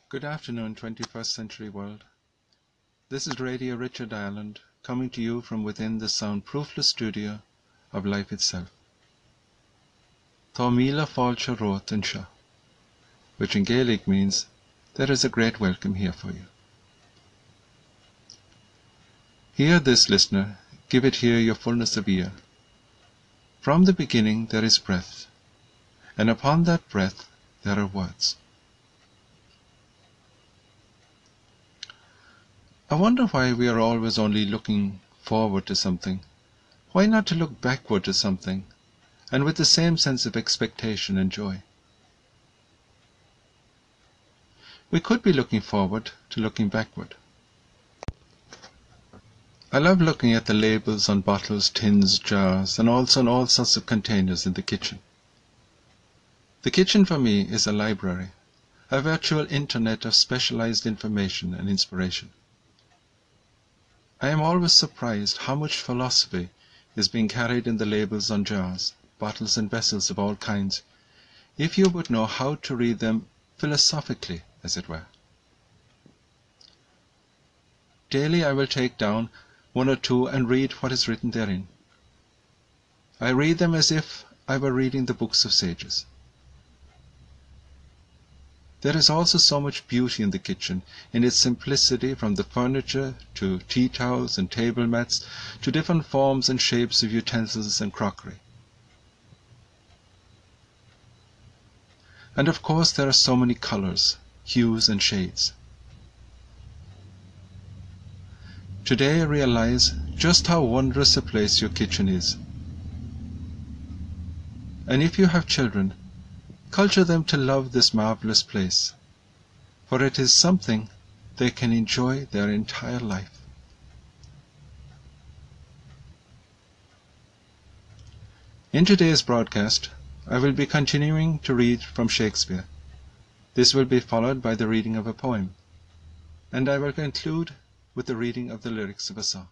Good afternoon, 21st century world. This is Radio Richard Ireland, coming to you from within the soundproofless studio of life itself. Tá míle fáilte rót anseo, which in Gaelic means, there is a great welcome here for you. Hear this, listener, give it here your fullness of ear. From the beginning there is breath, and upon that breath there are words. I wonder why we are always only looking forward to something. Why not to look backward to something, and with the same sense of expectation and joy? We could be looking forward to looking backward. I love looking at the labels on bottles, tins, jars, and also on all sorts of containers in the kitchen. The kitchen for me is a library, a virtual internet of specialized information and inspiration. I am always surprised how much philosophy is being carried in the labels on jars, bottles and vessels of all kinds, if you would know how to read them philosophically, as it were. Daily I will take down one or two and read what is written therein. I read them as if I were reading the books of sages. There is also so much beauty in the kitchen, in its simplicity, from the furniture to tea towels and table mats to different forms and shapes of utensils and crockery. And of course there are so many colors, hues and shades. Today I realize just how wondrous a place your kitchen is. And if you have children, culture them to love this marvelous place, for it is something they can enjoy their entire life. In today's broadcast, I will be continuing to read from Shakespeare. This will be followed by the reading of a poem, and I will conclude with the reading of the lyrics of a song.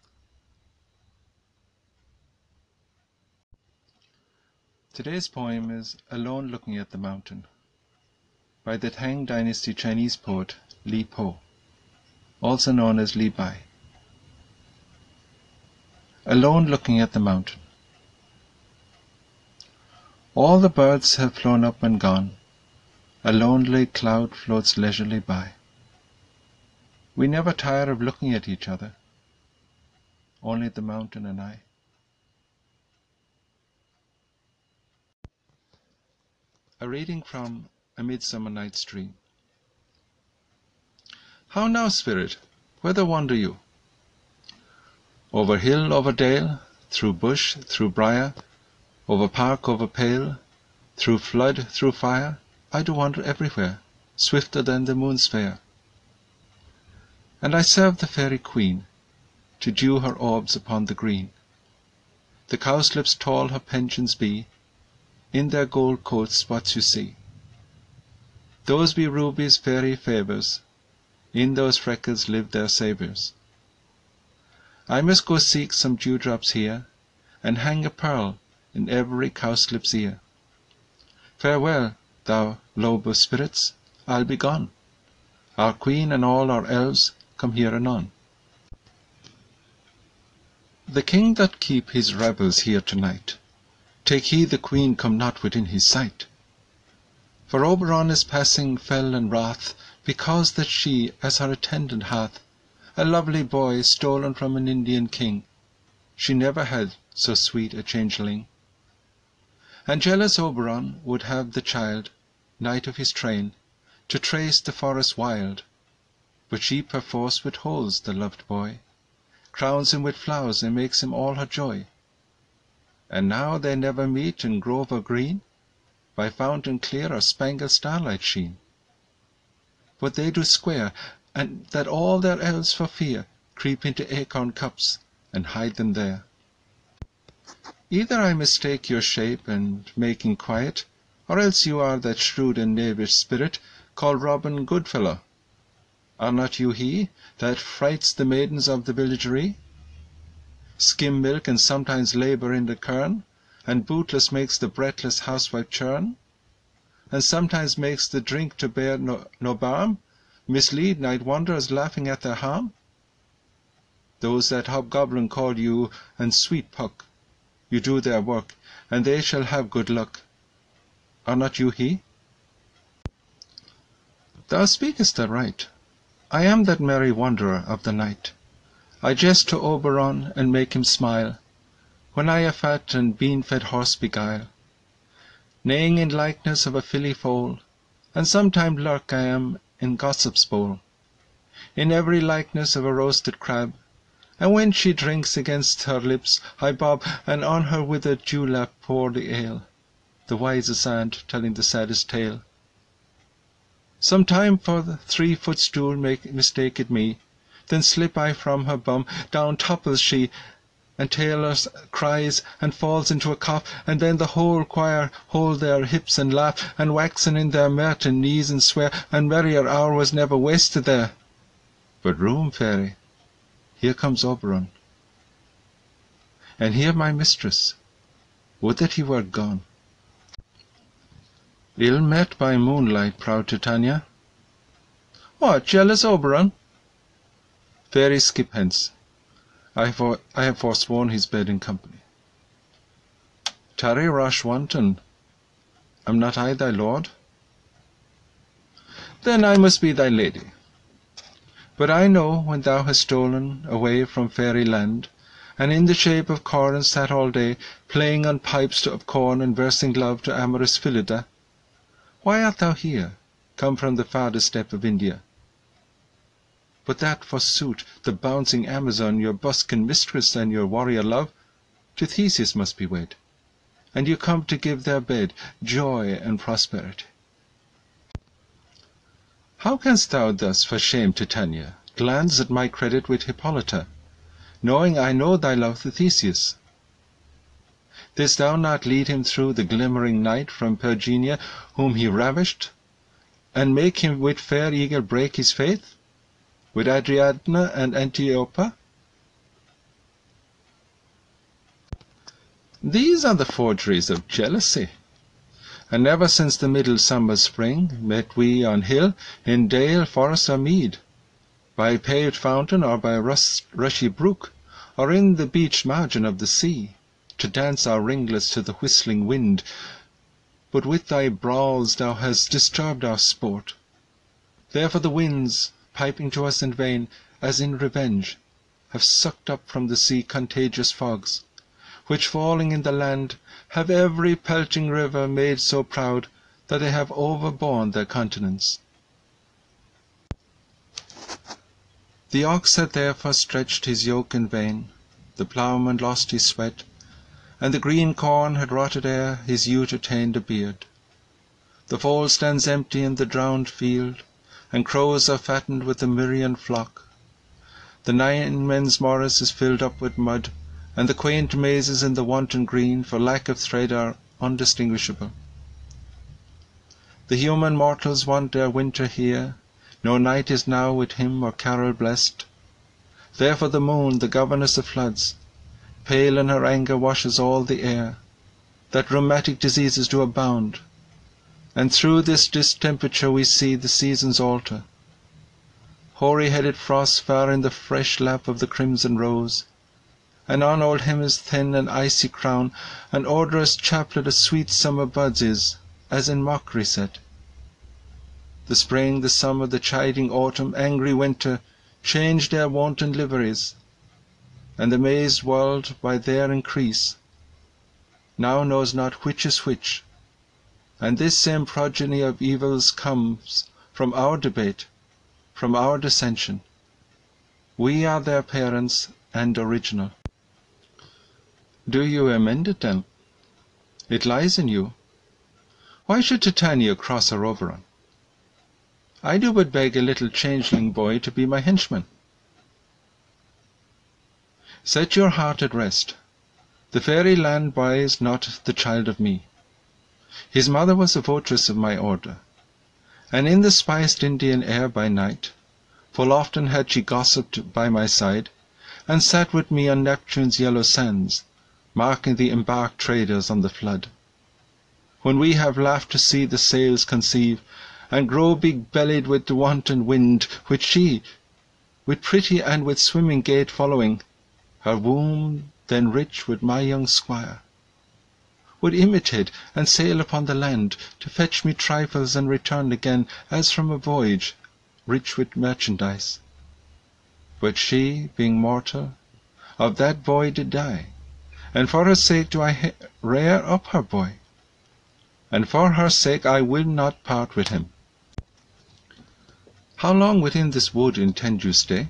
Today's poem is Alone Looking at the Mountain, by the Tang Dynasty Chinese poet Li Po, also known as Li Bai. Alone Looking at the Mountain. All the birds have flown up and gone, a lonely cloud floats leisurely by. We never tire of looking at each other, only the mountain and I. A reading from A Midsummer Night's Dream. How now, spirit, whither wander you? Over hill, over dale, through bush, through briar, over park, over pale, through flood, through fire, I do wander everywhere, swifter than the moon's fare. And I serve the fairy queen, to dew her orbs upon the green. The cowslips tall her pensions be, in their gold coat spots you see. Those be rubies' fairy favours, in those freckles live their savours. I must go seek some dewdrops here, and hang a pearl in every cowslip's ear. Farewell, thou lobe of spirits, I'll be gone. Our queen and all our elves come here anon. The king doth keep his revels here tonight. Take heed the queen come not within his sight. For Oberon is passing fell and wrath, because that she, as her attendant hath, a lovely boy stolen from an Indian king. She never had so sweet a changeling. And jealous Oberon would have the child, knight of his train, to trace the forest wild. But she perforce withholds the loved boy, crowns him with flowers and makes him all her joy. And now they never meet in grove or green, by fountain clear or spangled starlight sheen. But they do square, and that all their elves for fear creep into acorn cups and hide them there. Either I mistake your shape and making quiet, or else you are that shrewd and knavish spirit called Robin Goodfellow. Are not you he that frights the maidens of the villagery? Skim milk and sometimes labour in the kern, and bootless makes the breathless housewife churn, and sometimes makes the drink to bear no balm, mislead night wanderers laughing at their harm? Those that hobgoblin call you and sweet Puck, you do their work, and they shall have good luck. Are not you he? Thou speakest aright. I am that merry wanderer of the night. I jest to Oberon, and make him smile, when I a fat and bean-fed horse beguile, neighing in likeness of a filly foal, and sometime lurk I am in gossip's bowl, in every likeness of a roasted crab, and when she drinks against her lips I bob, and on her withered dewlap pour the ale, the wisest aunt telling the saddest tale. Sometime for the 3-foot stool mistake it me, then slip I from her bum, down topples she, and tailors cries, and falls into a cough, and then the whole choir hold their hips and laugh, and waxen in their mirth and neeze and swear, and merrier hour was never wasted there. But room, fairy, here comes Oberon, and here my mistress. Would that he were gone. Ill met by moonlight, proud Titania. What, jealous Oberon? Fairy, skip hence. I have forsworn his bed in company. Tarry, rash wanton, am not I thy lord? Then I must be thy lady. But I know when thou hast stolen away from fairy land, and in the shape of Coran sat all day, playing on pipes of corn and versing love to amorous Phillida, why art thou here, come from the farthest step of India? But that, forsooth, the bouncing Amazon, your buskin mistress and your warrior love, to Theseus must be wed, and you come to give their bed joy and prosperity. How canst thou thus, for shame, Titania, glance at my credit with Hippolyta, knowing I know thy love to Theseus? Didst thou not lead him through the glimmering night from Pergenia, whom he ravished, and make him with fair eagle break his faith, with Adriadna and Antiopa? These are the forgeries of jealousy, and never since the middle summer spring met we on hill, in dale, forest, or mead, by paved fountain or by rushy brook, or in the beach margin of the sea, to dance our ringlets to the whistling wind. But with thy brawls thou hast disturbed our sport. Therefore the winds, piping to us in vain, as in revenge, have sucked up from the sea contagious fogs, which falling in the land have every pelting river made so proud that they have overborne their continents. The ox had therefore stretched his yoke in vain, the ploughman lost his sweat, and the green corn had rotted ere his youth attained a beard. The fold stands empty in the drowned field, and crows are fattened with the Myrian flock. The Nine Men's Morris is filled up with mud, and the quaint mazes in the wanton green for lack of thread are undistinguishable. The human mortals want their winter here, no night is now with hymn or carol blest. Therefore the moon, the governess of floods, pale in her anger washes all the air, that rheumatic diseases do abound, and through this distemperature we see the seasons alter. Hoary-headed frosts far in the fresh lap of the crimson rose, and on old Hemi's thin and icy crown an odorous chaplet of sweet summer buds is, as in mockery set. The spring, the summer, the chiding autumn, angry winter, change their wanton liveries, and the mazed world by their increase now knows not which is which, and this same progeny of evils comes from our debate, from our dissension. We are their parents and original. Do you amend it then? It lies in you. Why should Titania cross her Oberon? I do but beg a little changeling boy to be my henchman. Set your heart at rest. The fairy land boy is not the child of me. His mother was a votress of my order, and in the spiced Indian air by night, full often had she gossiped by my side, and sat with me on Neptune's yellow sands, marking the embarked traders on the flood. When we have laughed to see the sails conceive, and grow big-bellied with the wanton wind, which she, with pretty and with swimming gait following, her womb then rich with my young squire, would imitate and sail upon the land, to fetch me trifles and return again, as from a voyage, rich with merchandise. But she, being mortal, of that boy did die, and for her sake do I rear up her boy, and for her sake I will not part with him. How long within this wood intend you stay?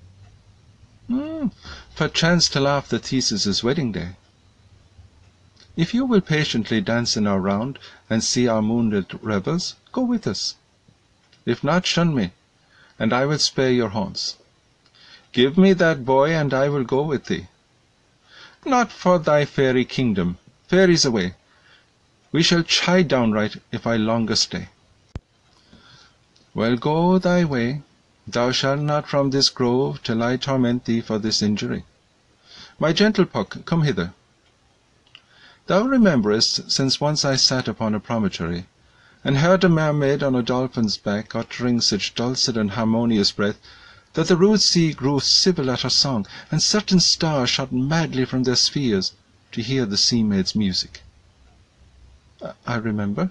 Perchance till after Theseus's wedding day. If you will patiently dance in our round, and see our moonlit revels, go with us. If not, shun me, and I will spare your haunts. Give me that boy, and I will go with thee. Not for thy fairy kingdom, fairies away, we shall chide downright if I longer stay. Well, go thy way, thou shalt not from this grove, till I torment thee for this injury. My gentle Puck, come hither. Thou rememberest, since once I sat upon a promontory, and heard a mermaid on a dolphin's back uttering such dulcet and harmonious breath, that the rude sea grew civil at her song, and certain stars shot madly from their spheres to hear the sea-maid's music. I remember.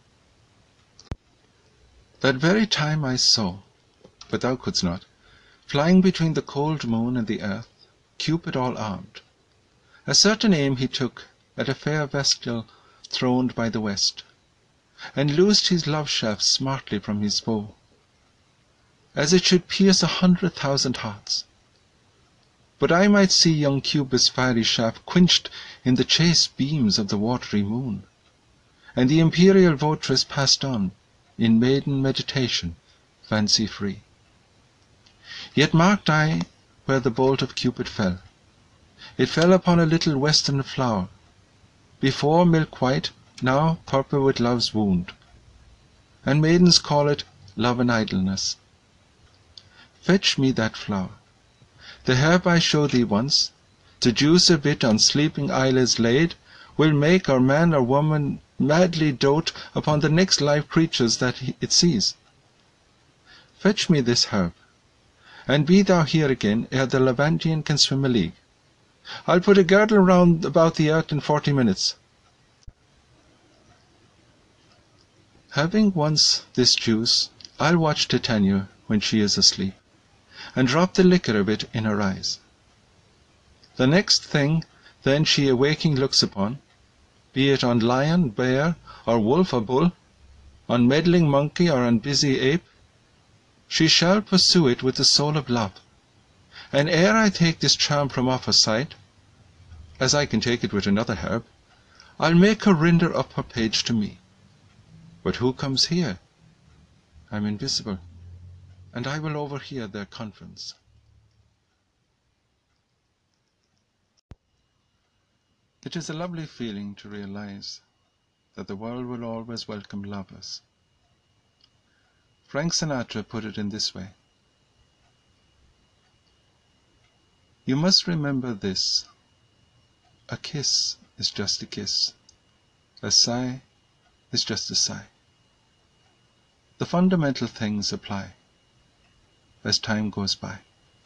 That very time I saw, but thou couldst not, flying between the cold moon and the earth, Cupid all armed. A certain aim he took at a fair vestal throned by the west, and loosed his love-shaft smartly from his bow, as it should pierce 100,000 hearts. But I might see young Cupid's fiery shaft quenched in the chaste beams of the watery moon, and the imperial votress passed on, in maiden meditation, fancy-free. Yet marked I where the bolt of Cupid fell. It fell upon a little western flower, before milk-white, now purple with love's wound, and maidens call it love and idleness. Fetch me that flower. The herb I showed thee once, the juice of it on sleeping eyelids laid, will make or man or woman madly dote upon the next live creatures that it sees. Fetch me this herb, and be thou here again ere the Levantian can swim a league. I'll put a girdle round about the earth in 40 minutes. Having once this juice, I'll watch Titania when she is asleep, and drop the liquor of it in her eyes. The next thing then she awaking looks upon, be it on lion, bear, or wolf or bull, on meddling monkey or on busy ape, she shall pursue it with the soul of love, and ere I take this charm from off her sight, as I can take it with another herb, I'll make her render up her page to me. But who comes here? I'm invisible, and I will overhear their conference. It is a lovely feeling to realize that the world will always welcome lovers. Frank Sinatra put it in this way: you must remember this, a kiss is just a kiss, a sigh is just a sigh. The fundamental things apply as time goes by.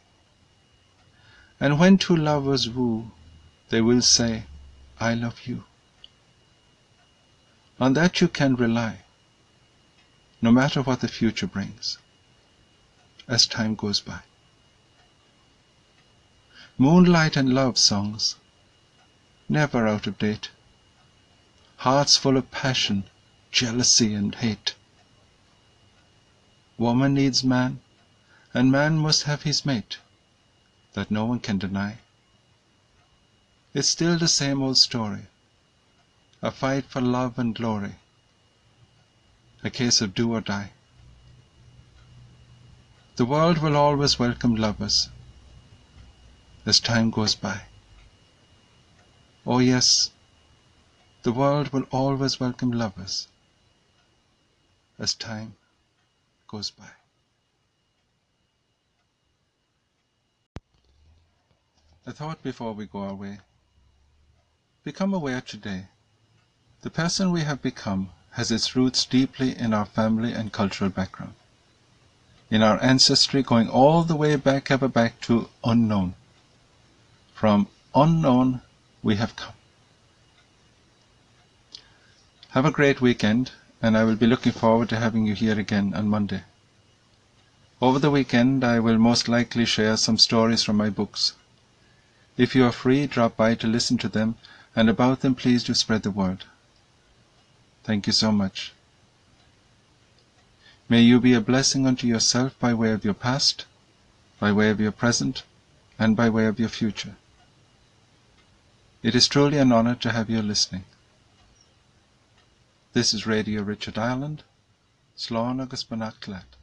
And when two lovers woo, they will say, I love you. On that you can rely, no matter what the future brings, as time goes by. Moonlight and love songs, never out of date. Hearts full of passion, jealousy and hate. Woman needs man, and man must have his mate. That no one can deny. It's still the same old story, a fight for love and glory, a case of do or die. The world will always welcome lovers as time goes by. Oh yes, the world will always welcome lovers as time goes by. A thought before we go away. Become aware today. The person we have become has its roots deeply in our family and cultural background, in our ancestry going all the way back, ever back to unknown. From unknown we have come. Have a great weekend, and I will be looking forward to having you here again on Monday. Over the weekend, I will most likely share some stories from my books. If you are free, drop by to listen to them, and about them please do spread the word. Thank you so much. May you be a blessing unto yourself by way of your past, by way of your present, and by way of your future. It is truly an honor to have you listening. This is Radio Richard Ireland. Slán agus Beannacht Leat.